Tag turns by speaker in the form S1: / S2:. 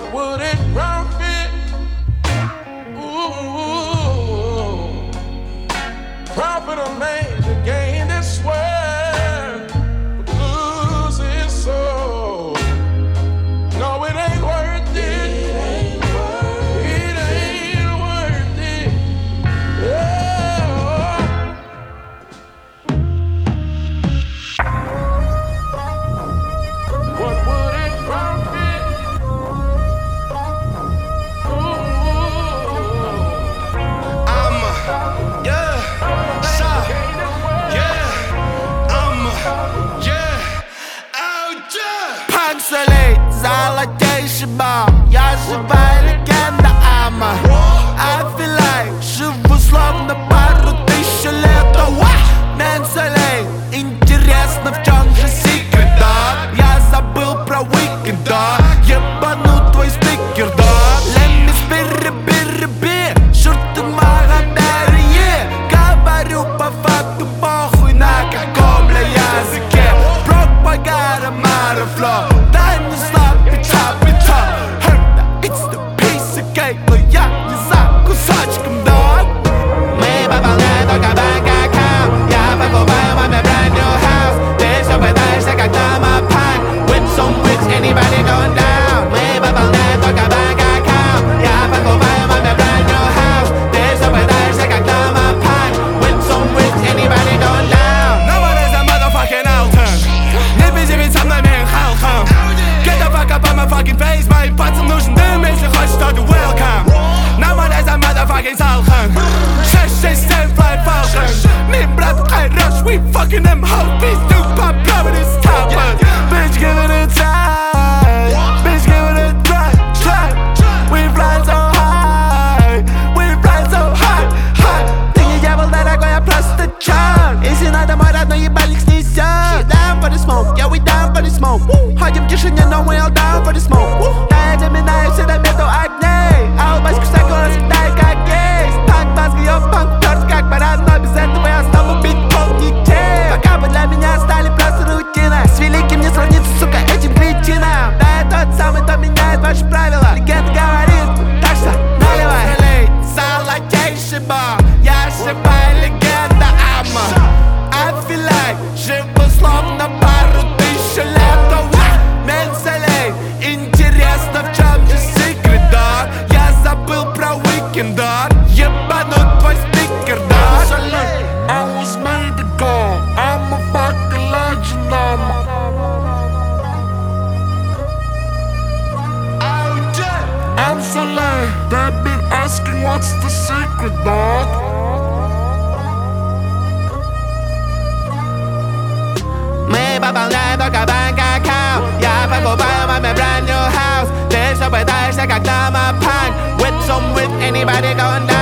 S1: What would it profit? Ooh, profit a man to gain this world, but lose his soul. No, it ain't worth it. It ain't worth it. Yeah. What would it profit?
S2: Панцелей, золотейший бал. Я живая легенда, I feel like живу словно пару тысяч лет. Менцелей, интересно, в чем же секрет, да? Я забыл про уикенд, да? Ебану твой спикер, да? Let me спири-бири-би, шурты магандарие. Говорю по факту, похуй на каком бля языке. Пропаганда марафло. Дай мне слабый чап-чап. It's the piece of cake, но я не за кусочком, да? Мы пополняем только банк аккаунт. Я покупаю маме brand new house. Ты все пытаешься как домопанк. With some wits, anybody going down. Мы пополняем только банк аккаунт. Я покупаю маме brand new house. Ты все пытаешься как домопанк. With some wits, anybody going down. Nobody's a motherfucking outcome. Не беги, ведь со мной Михалком. Get the fuck up on my fucking face. Моим пацам нужен дым, если хочешь, то ты welcome. Nobody's a motherfucking салхан. 667 fly falcon. Me and brother хорош, we fucking them hoes. Beats do pop, blowing this top. Bitch, give it a try. Bitch, give it a try. We fly so high. We fly so high, high. Ты не дьявол, дорогой, я просто чан. Если надо, мой родной ебальник снесет. Down for the smoke, yeah, we down for the smoke. Ходим в тишине, но we all down for the smoke. Да, я заминаю всегда между огней. А у бачку всякого разлетаю, как есть. Панк, маска, я панк, торт, как баран. Но без этого я снова бить пол детей. Пока вы для меня стали просто рутиной. С великим не сравнится, сука, этим кретином. Да, я тот самый, кто меняет ваши правила. Легенда говорит, так что наливай. Золотейший бал, я живая легенда, I feel like живу словно пару тысяч лет. Менцелей, интересно, в чем же секрет, да? Я забыл про уикенд, да? Ебану твой спикер, да? I was made to go, I'm a fucking legend, I'm so late, they've been asking what's the secret, dog? Мы пополняем только банк аккаунт. Я покупаю маме brand new house. Ты все пытаешься как домопанк. With some with anybody going down.